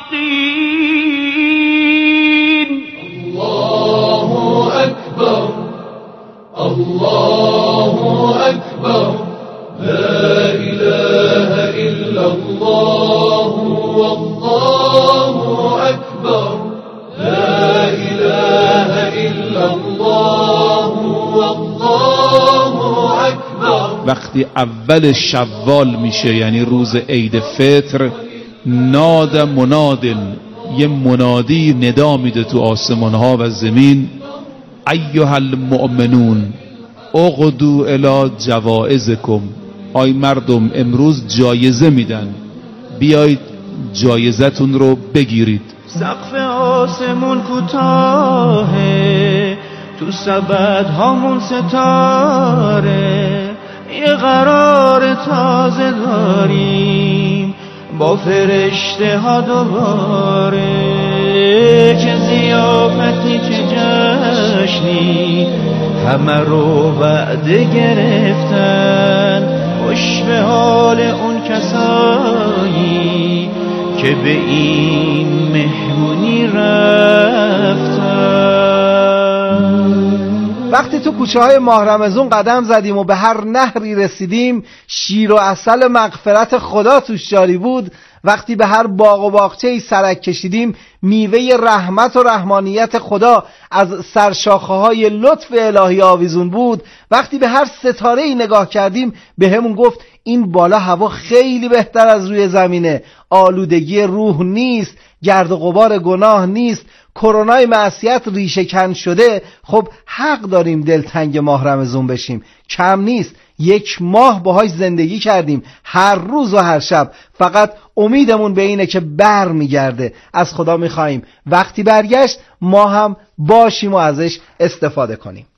الدين. الله أكبر الله أكبر لا إله إلا الله والله أكبر لا إله إلا الله والله أكبر. وقتی اول شوال میشه یعنی روز عید فطر، ناد منادن، یه منادی ندا میده تو آسمان ها و زمین، ایها المؤمنون اغدوا الی جوائزکم، آی مردم امروز جایزه میدن، بیایید جایزتون رو بگیرید. سقف آسمون کوتاهه، تو سبد هامون ستاره، یه قرار تازه داریم با فرشته ها دوباره، چه ضیافتی چه جشنی، همه رو وعده گرفتن، خوش به حال اون کسایی که به این مهمونی رفتن. وقتی تو کوچه های ماه رمضان قدم زدیم و به هر نهری رسیدیم شیر و عسل مغفرت خدا توش جاری بود، وقتی به هر باغ و باغچه‌ای سرک کشیدیم میوه رحمت و رحمانیت خدا از سرشاخه های لطف الهی آویزون بود، وقتی به هر ستاره‌ای نگاه کردیم به همون گفت این بالا هوا خیلی بهتر از روی زمینه، آلودگی روح نیست، گرد و غبار گناه نیست، کرونای معصیت ریشه کن شده. خب حق داریم دلتنگ ماه رمضان بشیم، کم نیست، 1 ماه باهاش زندگی کردیم، هر روز و هر شب، فقط امیدمون به اینه که بر میگرده. از خدا میخواییم وقتی برگشت ما هم باشیم و ازش استفاده کنیم.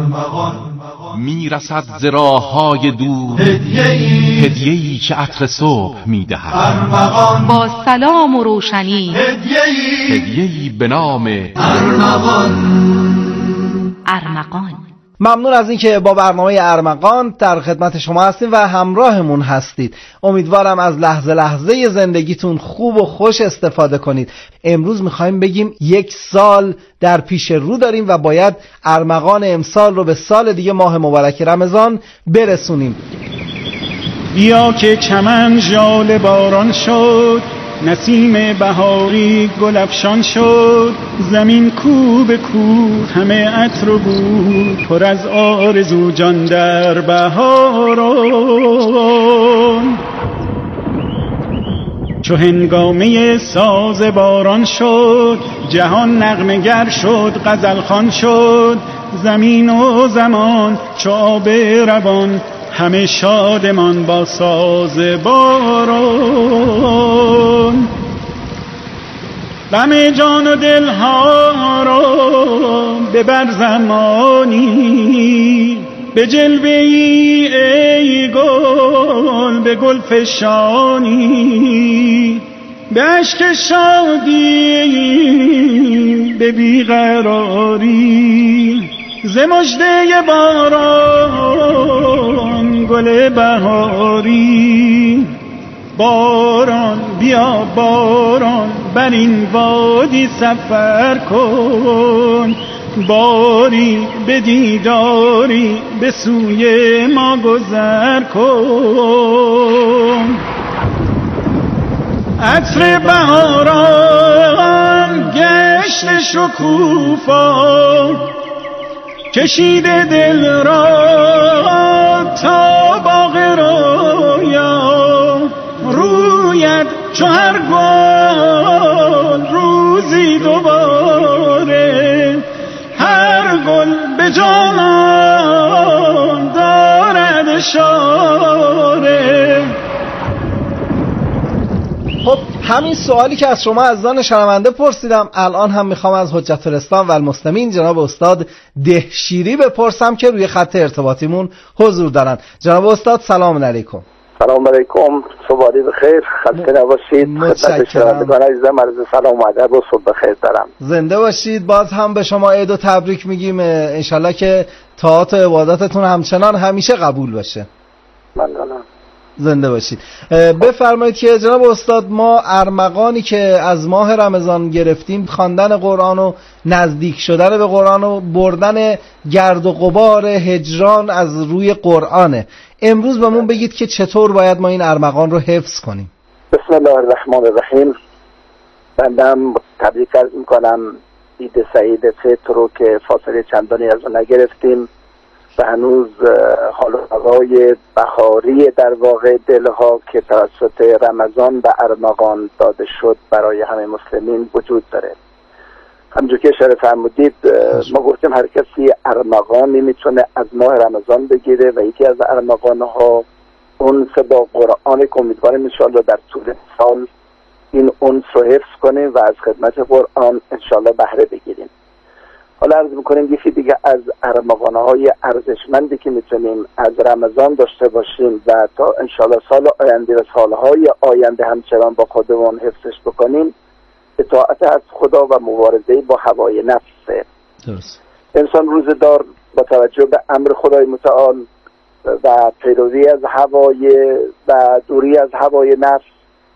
میرسد ز راه‌های دور هدیه‌ای که عطر صبح میدهد، با سلام و روشنی هدیه‌ای به نام ارمغان. ممنون از اینکه با برنامه ارمغان در خدمت شما هستیم و همراهمون هستید. امیدوارم از لحظه لحظه زندگیتون خوب و خوش استفاده کنید. امروز میخوایم بگیم 1 سال در پیش رو داریم و باید ارمغان امسال رو به سال دیگه ماه مبارک رمضان برسونیم. بیا که چمن ژاله باران شد، نسیم بهاری گل افشان شد، زمین کو به کو همه عطر و بو، پر از آرزو جان در بهاران. چو هنگامه ساز باران شد، جهان نغمه گر شد غزل خوان شد، زمین و زمان چو آب روان، همه شادمان با ساز باران. غم جان و دل ها را ببر زمانی، به جلوه ای گل به گل فشانی، به اشک شادی به بیقراری، ز مژده باران گل بهاری. باران بیا باران بر این وادی سفر کن، باری به دیداری به سوی ما گذر کن. عطر بهاران گشت شکوفا، کشیده دل را تا باغ رویا، رویت چو هر گل روزی دوباره، هر گل به جانان دارد اشاره. خب همین سوالی که از شما عزیزان شنونده پرسیدم الان هم میخوام از حجت الاسلام و المسلمین جناب استاد دهشیری بپرسم که روی خط ارتباطیمون حضور دارن. جناب استاد سلام علیکم. سلام علیکم، صبح بخیر، خسته نباشید. خدمت شنوندگان عزیزم عرض سلام و ادب و صبح بخیر دارم. زنده باشید. باز هم به شما عید و تبریک میگیم، انشالله که طاعات و عباداتتون همچنان همیشه قبول بشه. ممنونم. زنده باشید. بفرمایید که جناب استاد ما ارمغانی که از ماه رمضان گرفتیم خواندن قرآن و نزدیک شدن به قرآن و بردن گرد و غبار هجران از روی قرآنه. امروز بهمون بگید که چطور باید ما این ارمغان رو حفظ کنیم. بسم الله الرحمن الرحیم. بندم تبریک عرض میکنم عید سعید فطر رو که فاصله چندانی از اون نگرفتیم و هنوز حال و هوای بهاری در واقع دلها که توسط رمضان و ارمغان داده شد برای همه مسلمین وجود داره. همونجور که اشاره فرمودید ما گفتیم هر کسی ارمغانی میتونه از ماه رمضان بگیره و یکی از ارمغانها انس با قرآن که امیدواریم انشاءالله در طول سال این انس رو حفظ کنیم و از خدمت قرآن انشاءالله بهره بگیریم. حالا عرض میکنیم یکی دیگه از ارمغانهای ارزشمندی که میتونیم از رمضان داشته باشیم و تا انشاءالله سال آینده و سالهای آینده همچنان با خودمون حفظش بکنیم اطاعت از خدا و مبارزه با هوای نفسه. درست. انسان روزدار با توجه به امر خدای متعال و پیروی از هوای و دوری از هوای نفس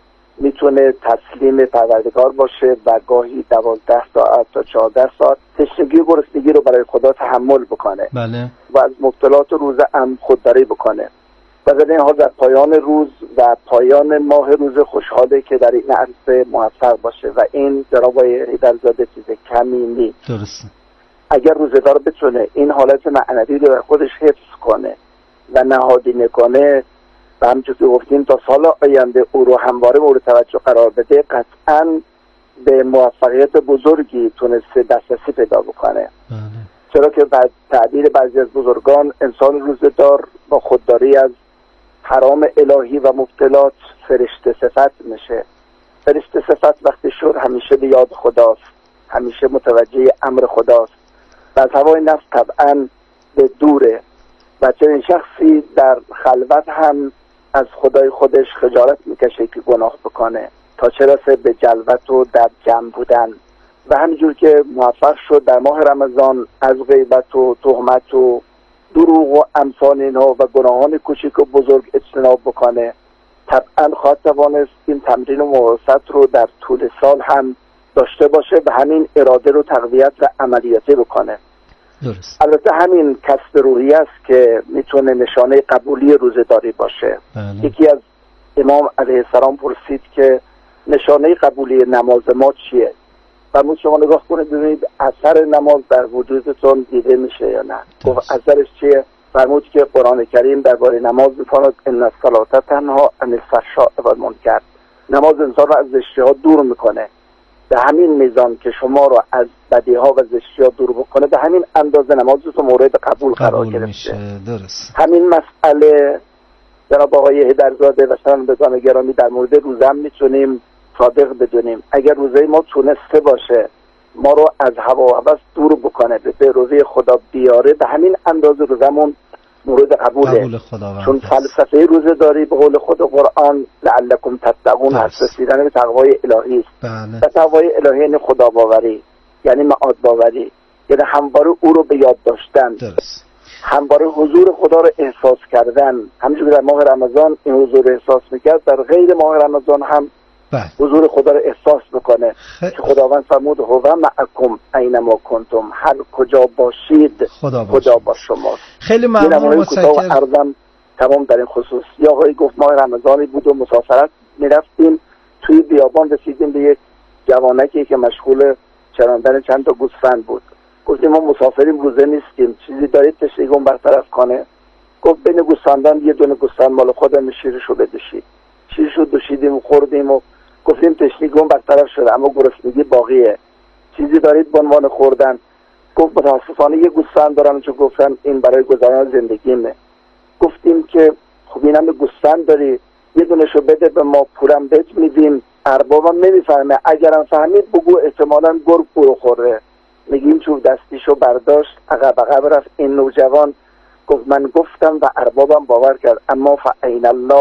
میتونه تسلیم پروردگار باشه و گاهی 12 ساعت تا 14 ساعت تشنگی و گرسنگی رو برای خدا تحمل بکنه. بله. و از مبتلات روز هم خودداری بکنه و در این حال در پایان روز و پایان ماه روز خوشحاله که در این عرصه موفق باشه و این جناب آقای حیدرزاده چیز کمی نیست. درسته. اگر روزدار بتونه این حالت معنوی رو خودش حفظ کنه و نهادینه کنه و همچون که گفتیم تا سال آینده او رو همواره مورد توجه قرار بده قطعاً به موفقیت بزرگی تونسته دسترسی پیدا بکنه. چرا که بعد تعبیر بعضی از بزرگان انسان روزدار با خودداری از حرام الهی و مبتلات فرشته صفت میشه. فرشته صفت وقتی شد همیشه به یاد خداست، همیشه متوجه امر خداست و از هوای نفس طبعاً به دوره و چنین شخصی در خلوت هم از خدای خودش خجالت میکشه که گناه بکنه تا چه رسه به جلوت و در جمع بودن و همینجور که موفق شد در ماه رمضان از غیبت و تهمت و دروغ و امثال اینها و گناهان کوچک و بزرگ اجتناب بکنه طبعا خواهد توانست این تمرین و مواظبت رو در طول سال هم داشته باشه و همین اراده رو تقویت و عملیاتی بکنه. درست. البته همین کسب روحی است که میتونه نشانه قبولی روزداری باشه. بله. یکی از امام علیه السلام پرسید که نشانه قبولی نماز ما چیه؟ فرمود شما نگاه کنید ببینید اثر نماز در وجودتون دیده میشه یا نه. گفت اثرش چیه؟ فرمود که قرآن کریم درباره نماز میفرماید ان الصلاة تنها عن الفحشاء والمنکر. نماز انسان رو از زشتی‌ها دور میکنه. به همین میزان که شما رو از بدیها و زشتی‌ها دور بکنه به همین اندازه نمازتون مورد قبول قرار گرفته. درست. همین مسئله جناب آقای حیدرزاده و شنوندگان گرامی در مورد روزه میتونیم صادق بدونیم. اگر روزه ما تونسته باشه ما رو از هوا و هوس دور بکنه به پیروی خدا بیاره به همین اندازه روزمون مورد قبوله. چون فلسفه روزه داری به قول خود قرآن لعلکم تتقون هست رسیدن به تقوای الهی است. بله. و تقوای الهی یعنی خدا باوری، یعنی معاد باوری، یعنی همواره او رو به یاد داشتن. درست. همواره حضور خدا رو احساس کردن. همونجوری در ماه رمضان این حضور احساس میکرد در غیر ماه رمضان هم حضور خدا رو احساس بکنه که خداوند فرمود هو معکم اینما کنتم، هر کجا باشید خدا با شماست. خیلی ممنون. متشکرم. تمام در این خصوص یا آقای گفت ماه رمضانی بود و مسافرت میرفتیم توی بیابان رسیدیم به یک جوانکی که مشغول چراندن چند تا گوسفند بود. گفتیم ما مسافریم روزه نیستیم چیزی دارید تشنگیمون برطرف کنه؟ گفت بین گوسفندان یه دونه گوسفند مال خودم شیرشو بدوشید. شیرشو دوشیدیم و خوردیم و گفتیم تشنگیمون برطرف شده اما گرسنگی باقیه، چیزی دارید به عنوان خوردن؟ گفت متاسفانه یه گوسفند دارم چون گفتم این برای گذران زندگیمه. گفتیم که خب این همه گوسفند داری یه دونشو بده به ما پولم بهت میدیم. اربابم نمیفهمه، اگرم فهمید بگو احتمالاً گرگ برو خوره. میگیم چوب دستیشو برداشت عقب رفت. این نوجوان گفت من گفتم و اربابم باور کرد اما فعین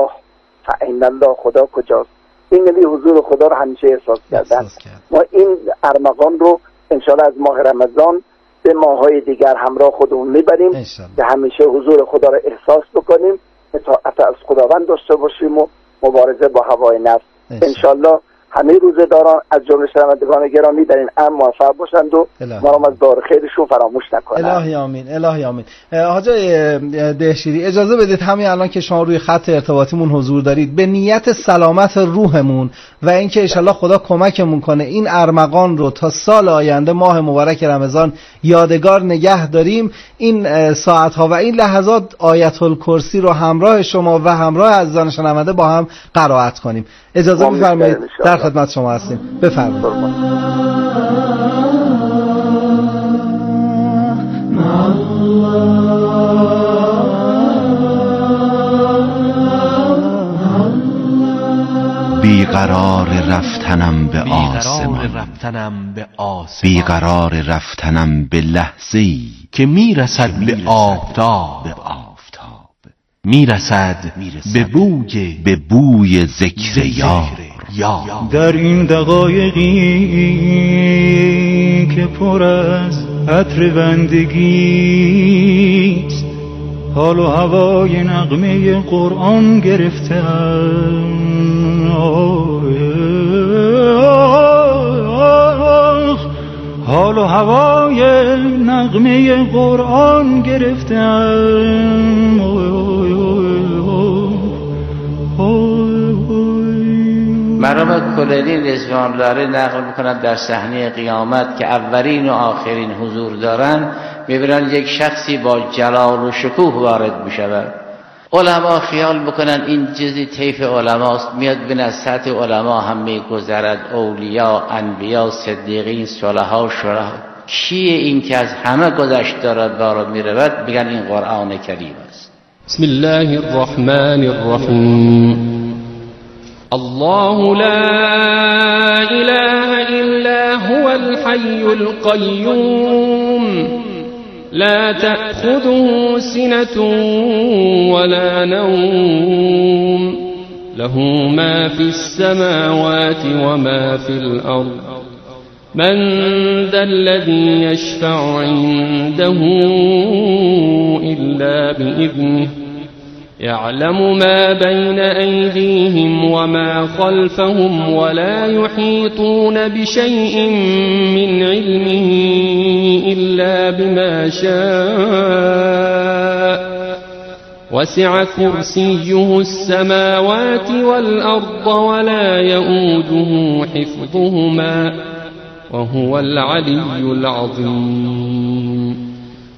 الله خدا کجاست؟ این نبی حضور خدا رو همیشه احساس کردن. ما این ارمغان رو انشاءالله از ماه رمضان به ماه‌های دیگر همراه خودمون میبریم که همیشه حضور خدا رو احساس بکنیم. اطاعت از خداوند داشته باشیم و مبارزه با هوای نفس. انشالله همه روزه‌داران از جمله شنوندگان گرامی در این امر موفق باشند و ما را از دار خیرشون فراموش نکنند. الهی آمین، الهی آمین. حاجی دهشیری اجازه بدید همین الان که شما روی خط ارتباطیمون حضور دارید به نیت سلامت روحمون و اینکه انشالله خدا کمکمون کنه این ارمغان رو تا سال آینده ماه مبارک رمضان یادگار نگه داریم، این ساعت‌ها و این لحظات آیت الکرسی رو همراه شما و همراه عزیزان شنونده با هم قرائت کنیم. اجازه بفرمایید، در خدمت شما هستیم. بفرمایید. بیقرار رفتنم به آسمان، بیقرار رفتنم به لحظه‌ای که میرسد به آفتاب، میرسد به بوی ذکر یار. در این دقایقی که پر از عطر بندگیست، حال و هوای نغمه قرآن گرفتم. حال و هوای نغمه قرآن گرفتم. مرحوم کلینی رضوان الله علیه نقل میکنند در صحنه قیامت که اولین و آخرین حضور دارن، میبینن یک شخصی با جلال و شکوه وارد میشود. علما خیال میکنن این جزی طیف علماست، میاد بین از سطح علما هم میگذرد، اولیا، انبیا، صدیقین، صلحا، شهدا. کیه این که از همه گذشت دارد بارا میرود؟ میگن این قرآن کریم است. بسم الله الرحمن الرحیم. الله لا إله إلا هو الحي القيوم لا تأخذه سنة ولا نوم له ما في السماوات وما في الأرض من ذا الذي يشفع عنده إلا بإذنه يعلم ما بين أيديهم وما خلفهم ولا يحيطون بشيء من علمه إلا بما شاء وسع كرسيه السماوات والأرض ولا يؤوده حفظهما وهو العلي العظيم.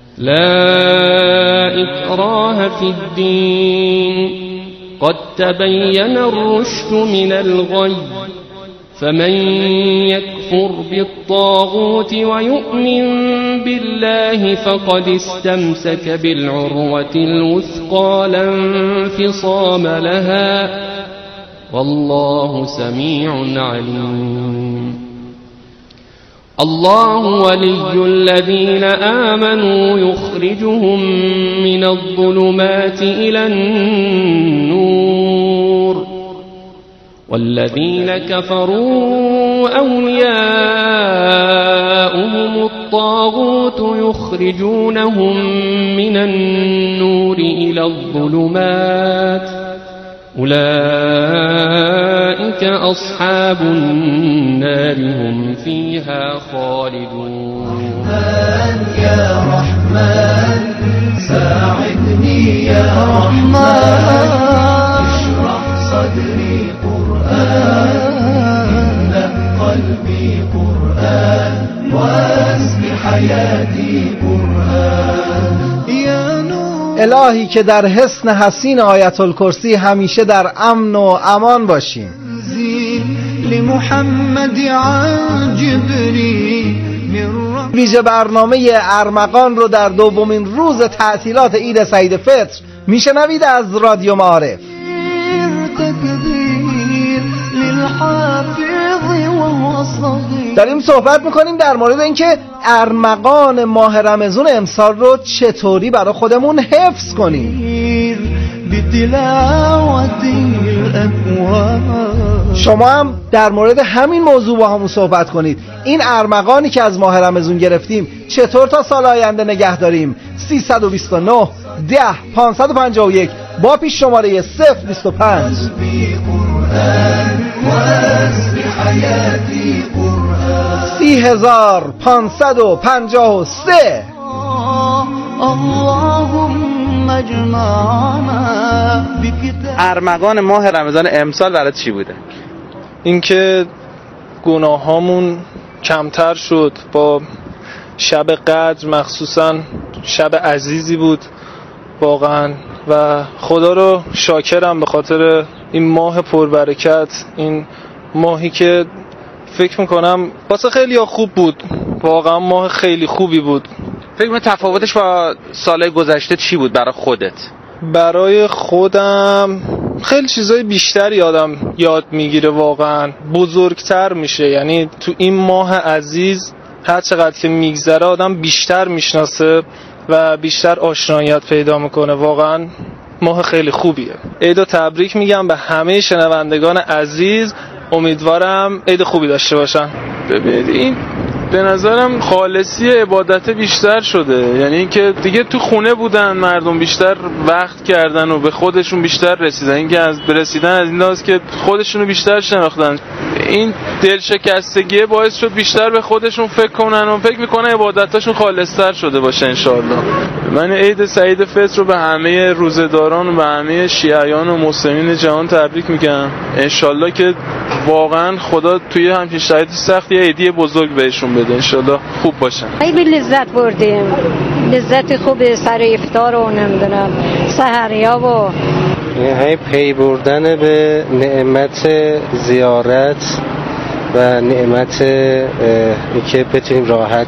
لا إكراه في الدين قد تبين الرشد من الغي فمن يكفر بالطاغوت ويؤمن بالله فقد استمسك بالعروة الوثقى لا انفصام لها والله سميع عليم. الله ولي الذين آمنوا يخرجهم من الظلمات إلى النور والذين كفروا أولياؤهم الطاغوت يخرجونهم من النور إلى الظلمات أولئك أصحاب النار هم فيها خالدون. رحمن يا رحمن ساعدني يا رحمن اشرح صدري قرآن املأ قلبي قرآن واسق حياتي قرآن. الهی که در حصن حسین آیت الکرسی همیشه در امن و امان باشیم. ویژه برنامه ارمغان رو در دومین روز تعطیلات عید سعید فطر میشنوید از رادیو معارف. داریم صحبت میکنیم در مورد اینکه ارمغان ماه رمضان امسال رو چطوری برای خودمون حفظ کنیم. شما هم در مورد همین موضوع با همون صحبت کنید. این ارمغانی که از ماه رمضان گرفتیم چطور تا سال آینده نگه داریم؟ 329 10 551 با پیش شماره 025. 3553. ارمغان ماه رمضان امسال برات چی بوده؟ اینکه گناهامون کمتر شد، با شب قدر مخصوصا شب عزیزی بود واقعا و خدا رو شاکرم به خاطر این ماه پربرکت، این ماهی که فکر میکنم واسه خیلی ها خوب بود، واقعا ماه خیلی خوبی بود. فکر می‌کنی تفاوتش با سالهای گذشته چی بود برای خودت؟ برای خودم خیلی چیزای بیشتری آدم یاد میگیره، واقعا بزرگتر میشه. یعنی تو این ماه عزیز هر چقدر که میگذره آدم بیشتر میشناسه و بیشتر آشناییت پیدا میکنه. واقعا ماه خیلی خوبیه. عید و تبریک میگم به همه شنوندگان عزیز، امیدوارم عید خوبی داشته باشن. ببینید این به نظرم خالصی عبادت بیشتر شده، یعنی که دیگه تو خونه بودن مردم، بیشتر وقت کردن و به خودشون بیشتر رسیدن. این که از برسیدن از این لحاظ که خودشونو بیشتر شناختن، این دلشکستگی باعث شد بیشتر به خودشون فکر کنن و فکر میکنن عبادتاشون خالص‌تر شده باشه انشالله. من عید سعید فطر رو به همه روزه‌داران و به همه شیعیان و مسلمین جهان تبریک میگم. انشالله که واقعا خدا توی همچین شرایط سخت یه عیدی بزرگ بهشون بده، انشالله خوب باشن. خیلی لذت بردیم، لذت خوب سر افطار و نمیدونم سحریا و یعنی پی بردن به نعمت زیارت و نعمت که بتونیم راحت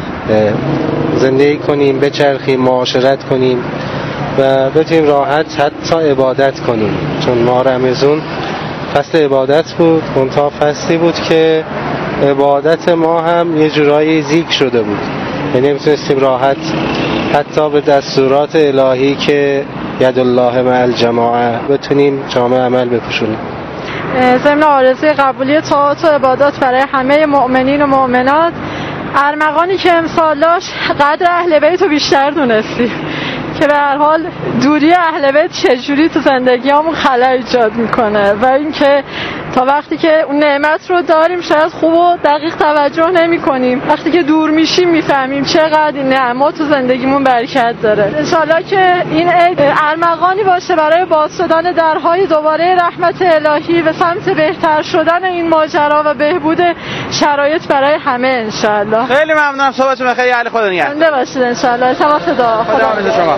زندگی کنیم، بچرخیم، معاشرت کنیم و بتونیم راحت حتی عبادت کنیم. چون ماه رمضان فصل عبادت بود، منتها فصلی بود که عبادت ما هم یه جورایی زیگ شده بود، یعنی میتونستیم راحت حتی به دستورات الهی که ید الله مع الجماعه بتونیم جامع عمل بپوشونیم. ضمن آرزوی قبولی طاعات و عبادات برای همه مؤمنین و مؤمنات، ارمغانی که امسال داشت قدر اهل بیت رو بیشتر دونستیم که به هر حال دوری اهل بیت چجوری تو زندگیامون خلأ ایجاد میکنه و اینکه تا وقتی که اون نعمت رو داریم شاید خوب و دقیق توجه نمی کنیم، وقتی که دور میشیم میفهمیم چقدر این نعمت تو زندگیمون برکت داره. انشالله که این عید ارمغانی باشه برای باز شدن درهای دوباره رحمت الهی و سمت بهتر شدن این ماجرا و بهبود شرایط برای همه انشالله. خیلی ممنونم، صحبتتون بخیر، اهل خدا نگهدار. زنده باشید انشالله. ارتباط دعا. خدا حافظ شما.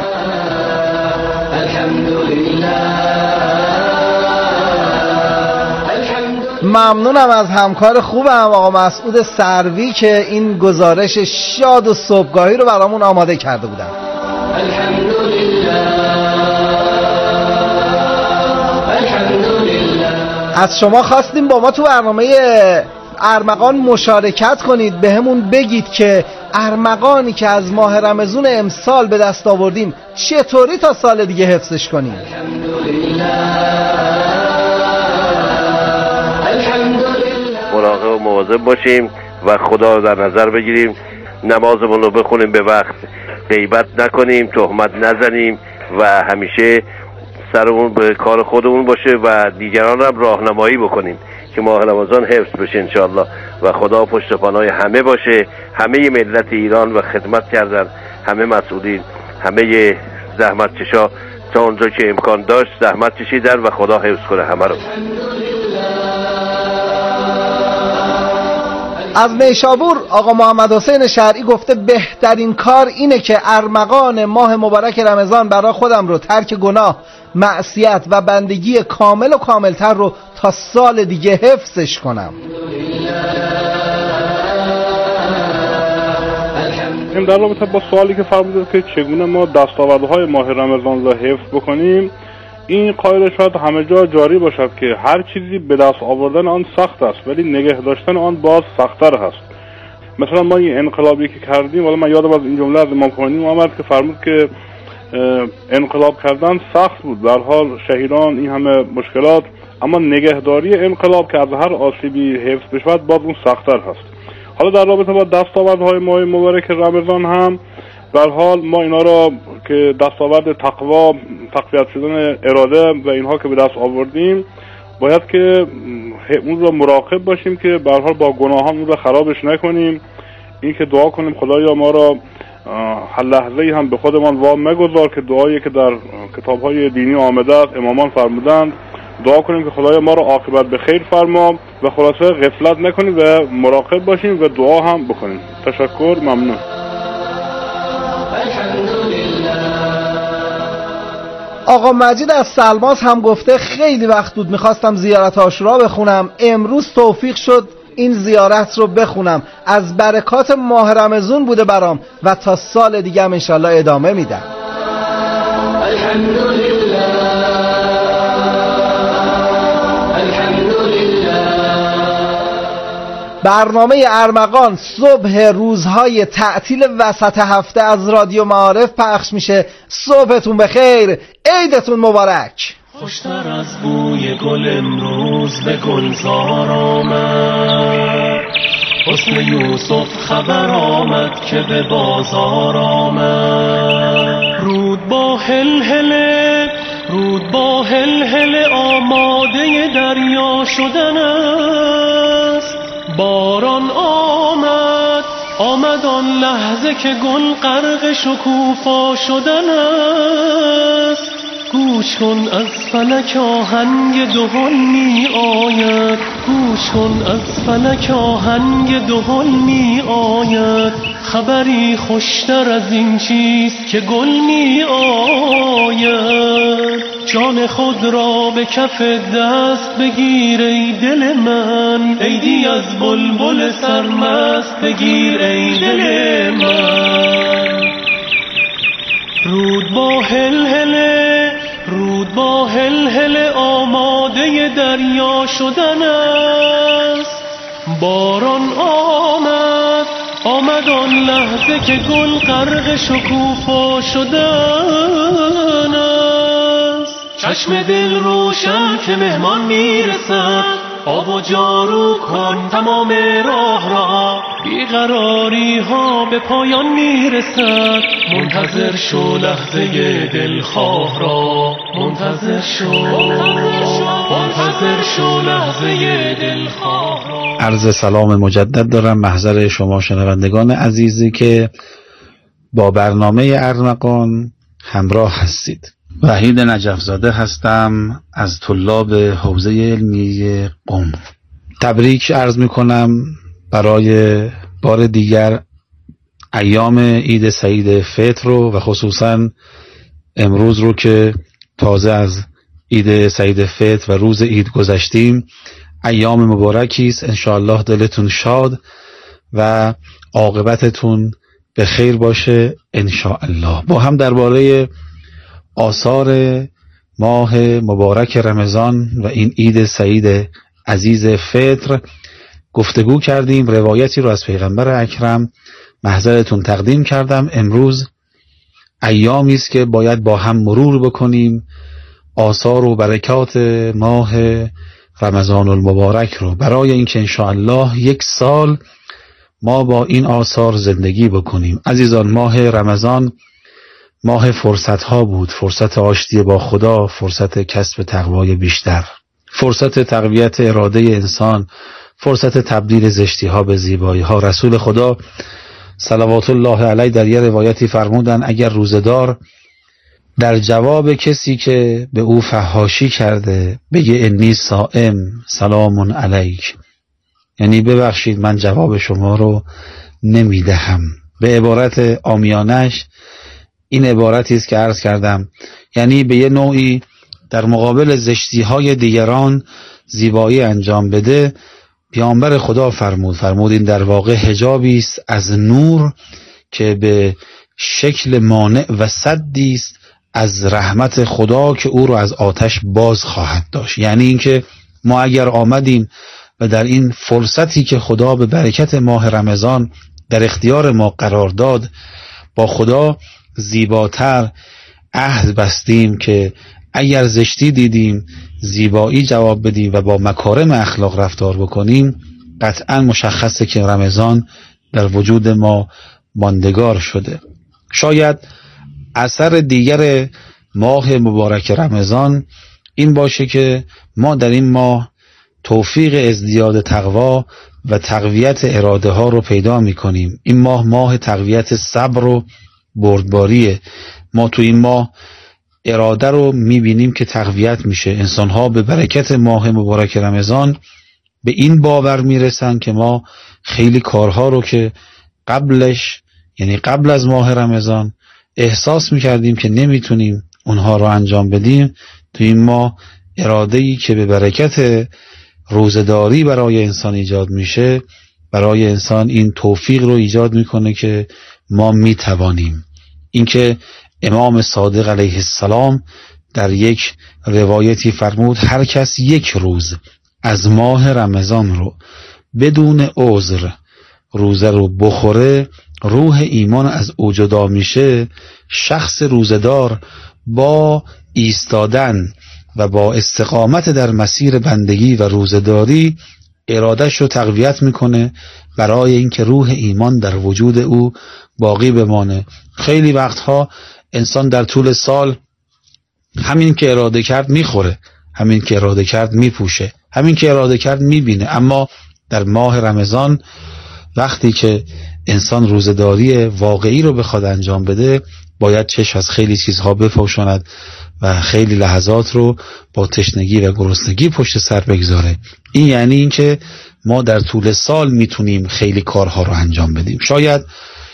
ممنونم از همکار خوبم آقا مسعود سروی که این گزارش شاد و صبحگاهی رو برامون آماده کرده بودن. از شما خواستیم با ما تو برنامه ارمغان مشارکت کنید، به همون بگید که ارمغانی که از ماه رمضان امسال به دست آوردیم چطوری تا سال دیگه حفظش کنیم. مراقب و مواظب باشیم و خدا رو در نظر بگیریم، نمازمون رو بخونیم به وقت، غیبت نکنیم، تهمت نزنیم و همیشه سرمون به کار خودمون باشه و دیگران هم راهنمایی بکنیم که ماه رمضان حفظ بشه انشالله و خدا پشت پناه همه باشه. همه ملت ایران و خدمت کردن، همه مسئولین، همه زحمت چشا تا اونجا که امکان داشت زحمت کشیدن و خدا حفظ کنه همه رو. از نیشابور آقا محمد حسین شرعی گفته بهترین کار اینه که ارمغان ماه مبارک رمضان برای خودم رو ترک گناه، معصیت و بندگی کامل و کاملتر رو تا سال دیگه حفظش کنم. این در رابطه با سوالی که فرمودید که چگونه ما دستاوردهای ماه رمضان را حفظ بکنیم، این قاعده شاید همه جا جاری باشد که هر چیزی به دست آوردن آن سخت است ولی نگه داشتن آن باز سخت‌تر هست. مثلا ما این انقلابی که کردیم، ولی من یادم از این جمله از امام خمینی آمد که فرمود که انقلاب کردن سخت بود، به هر حال شهیدان این همه مشکلات، اما نگهداری انقلاب که از هر آسیبی حفظ بشود باز اون سخت‌تر هست. حالا در رابطه با دستاوردهای ماه مبارک رمضان هم به هر حال ما اینا را که دستاورد تقوا، تقویت شدن اراده و اینها که به دست آوردیم، باید که اون را مراقب باشیم که به هر حال با گناهان اون را خرابش نکنیم. این که دعا کنیم خدایا ما را هر لحظه‌ای هم به خودمان وام مگذار، که دعایی که در کتاب‌های دینی آمده است، امامان فرمودند دعا کنیم که خدایا ما را عاقبت به خیر فرما و خلاصه غفلت نکنیم و مراقب باشیم و دعا هم بکنیم. تشکر، ممنون. آقا مجید از سلماس هم گفته خیلی وقت بود میخواستم زیارت عاشورا بخونم، امروز توفیق شد این زیارت رو بخونم، از برکات ماه رمضان بوده برام و تا سال دیگه هم انشالله ادامه میدم. برنامه ارمغان صبح روزهای تعطیل وسط هفته از رادیو معارف پخش میشه. صبحتون بخیر، عیدتون مبارک. خوشتر از بوی گل امروز به گلزار آمد، حسن یوسف خبر آمد که به بازار آمد. رود با هلهله، رود با هلهله آماده دریا شدن است. باران آمد، آمد آن لحظه که گل غرق شکوفا شدن است. گوش کن از فلک آهنگ دهل می آید، گوش کن از فلک آهنگ دهل می آید. خبری خوشتر از این چیست که گل می آید. جان خود را به کف دست بگیر ای دل من، عیدی از بلبل سرمست بگیر ای دل من. رود با هلهله، رود با هلهله آماده دریا شدن است. باران آمد، آمد آن لحظه که گل غرق شکوفا شدن است. چشم دل روشن که مهمان میرسد، آب و جارو کن تمام راه را. بیقراری ها به پایان میرسد، منتظر شو لحظه دلخواه را. منتظر شو لحظه دلخواه را. عرض سلام مجدد دارم محضر شما شنوندگان عزیزی که با برنامه ارمغان همراه هستید. وحید نجفزاده هستم از طلاب حوزه علمی قم. تبریک عرض میکنم برای بار دیگر ایام عید سعید فطر رو و خصوصا امروز رو که تازه از عید سعید فطر و روز عید گذشتیم. ایام مبارکی است، انشاءالله دلتون شاد و عاقبتتون به خیر باشه انشاءالله. با هم درباره آثار ماه مبارک رمضان و این عید سعید عزیز فطر گفتگو کردیم. روایتی رو از پیغمبر اکرم محضرتون تقدیم کردم. امروز ایامی است که باید با هم مرور بکنیم آثار و برکات ماه رمضان المبارک رو، برای اینکه انشاءالله یک سال ما با این آثار زندگی بکنیم. عزیزان، ماه رمضان ماه فرصت ها بود، فرصت آشتی با خدا، فرصت کسب تقوای بیشتر، فرصت تقویت اراده انسان، فرصت تبدیل زشتی ها به زیبایی ها. رسول خدا صلوات الله علیه در یه روایتی فرمودن اگر روزدار در جواب کسی که به او فحاشی کرده بگه انی صائم سلام علیک، یعنی ببخشید من جواب شما رو نمیدهم، به عبارت عامیانش این عبارتی است که عرض کردم، یعنی به یه نوعی در مقابل زشتی های دیگران زیبایی انجام بده. پیامبر خدا فرمود این در واقع حجابی است از نور که به شکل مانع و سدی است از رحمت خدا که او رو از آتش باز خواهد داشت. یعنی اینکه ما اگر آمدیم و در این فرصتی که خدا به برکت ماه رمضان در اختیار ما قرار داد با خدا زیباتر عهد بستیم که اگر زشتی دیدیم زیبایی جواب بدیم و با مکارم اخلاق رفتار بکنیم، قطعا مشخصه که رمضان در وجود ما ماندگار شده. شاید اثر دیگر ماه مبارک رمضان این باشه که ما در این ماه توفیق ازدیاد تقوا و تقویت اراده ها رو پیدا می کنیم. این ماه تقویت صبر و بردباریه. ما تو این ماه اراده رو می بینیم که تقویت میشه. انسان ها به برکت ماه مبارک رمضان به این باور می رسن که ما خیلی کارها رو که قبلش، یعنی قبل از ماه رمضان احساس می کردیم که نمیتونیم اونها رو انجام بدیم، تو این ماه اراده‌ای که به برکت روزداری برای انسان ایجاد میشه، برای انسان این توفیق رو ایجاد میکنه که ما میتوانیم. اینکه امام صادق علیه السلام در یک روایتی فرمود هر کس یک روز از ماه رمضان رو بدون عذر روزه رو بخوره، روح ایمان از او جدا میشه. شخص روزدار با ایستادن و با استقامت در مسیر بندگی و روزداری ارادش رو تقویت میکنه برای اینکه روح ایمان در وجود او باقی بمانه. خیلی وقتها انسان در طول سال همین که اراده کرد میخوره، همین که اراده کرد میپوشه، همین که اراده کرد میبینه، اما در ماه رمضان وقتی که انسان روزداری واقعی رو بخواد انجام بده باید چشم از خیلی چیزها بپوشاند و خیلی لحظات رو با تشنگی و گرسنگی پشت سر بگذاره. این یعنی این که ما در طول سال میتونیم خیلی کارها رو انجام بدیم. شاید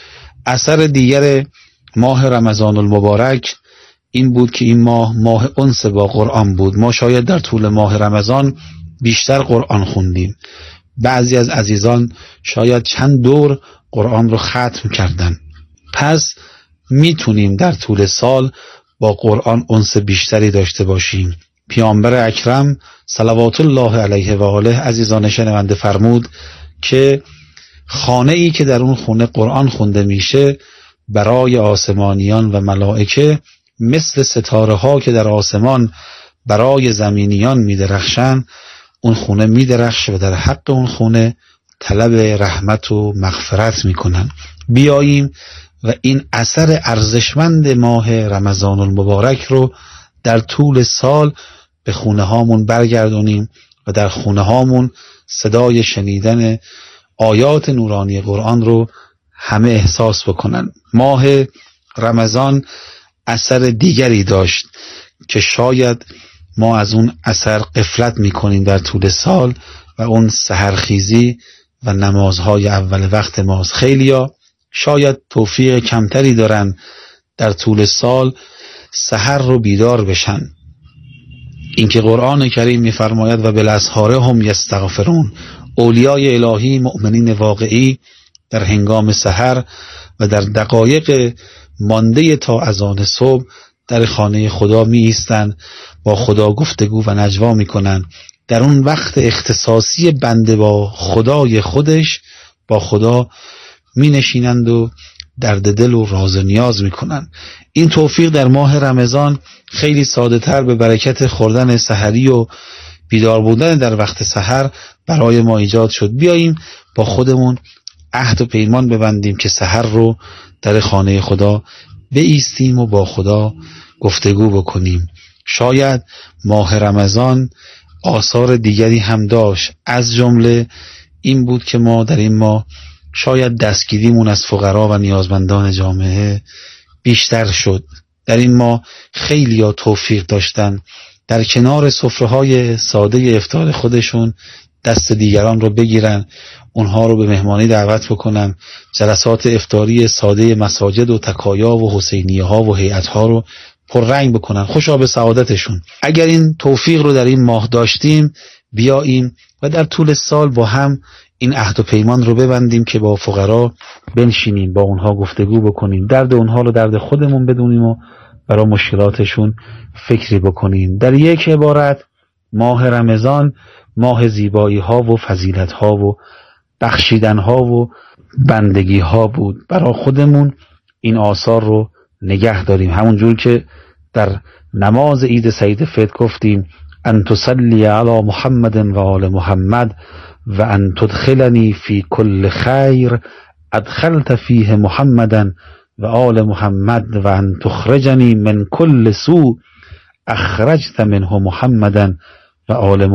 اثر دیگر ماه رمضان المبارک این بود که این ماه انس با قرآن بود. ما شاید در طول ماه رمضان بیشتر قرآن خوندیم. بعضی از عزیزان شاید چند دور قرآن رو ختم کردن. پس میتونیم در طول سال با قرآن انس بیشتری داشته باشیم. پیامبر اکرم صلوات الله علیه و آله عزیزان شنونده فرمود که خانه ای که در اون خونه قرآن خونده میشه برای آسمانیان و ملائکه مثل ستاره ها که در آسمان برای زمینیان میدرخشن، اون خونه میدرخشه و در حق اون خونه طلب رحمت و مغفرت میکنن. بیاییم و این اثر ارزشمند ماه رمضان المبارک رو در طول سال به خونه هامون برگردونیم و در خونه هامون صدای شنیدن آیات نورانی قرآن رو همه احساس بکنن. ماه رمضان اثر دیگری داشت که شاید ما از اون اثر غفلت میکنیم در طول سال و اون سحرخیزی و نمازهای اول وقت ماست. خیلیا شاید توفیق کمتری دارن در طول سال سحر رو بیدار بشن. اینکه قرآن کریم میفرماید و بالاسحار هم یستغفرون، اولیای الهی مؤمنین واقعی در هنگام سحر و در دقایق مانده تا اذان صبح در خانه خدا می ایستند، با خدا گفتگو و نجوا می کنند. در اون وقت اختصاصی بنده با خدای خودش با خدا می نشینند و درد دل و راز و نیاز می کنند. این توفیق در ماه رمضان خیلی ساده تر به برکت خوردن سحری و بیدار بودن در وقت سحر برای ما ایجاد شد. بیاییم با خودمون عهد و پیمان ببندیم که سحر رو در خانه خدا بایستیم و با خدا گفتگو بکنیم. شاید ماه رمضان آثار دیگری هم داشت، از جمله این بود که ما در این ماه شاید دستگیریمون از فقرا و نیازمندان جامعه بیشتر شد. در این ماه خیلی ها توفیق داشتن در کنار سفره‌های ساده افطار خودشون دست دیگران رو بگیرن، اونها رو به مهمانی دعوت بکنن، جلسات افطاری ساده مساجد و تکایا و حسینیه ها و هیئت ها رو پررنگ بکنن، خوشا به سعادتشون. اگر این توفیق رو در این ماه داشتیم، بیاییم و در طول سال با هم این عهد و پیمان رو ببندیم که با فقرا بنشینیم، با اونها گفتگو بکنیم، درد اونها رو درد خودمون بدونیم و برای مشکلاتشون فکری بکنیم. در یک عبارت ماه رمضان ماه زیبایی ها و فضیلت ها و بخشیدن ها و بندگی ها بود. برای خودمون این آثار رو نگه داریم، همون جور که در نماز عید سعید فطر گفتیم ان تصلی علی محمد و آل محمد و ان تدخلنی فی کل خیر ادخلت فیه محمدا و آل محمد و ان تخرجنی من کل سوء اخرجت منه محمدا و آل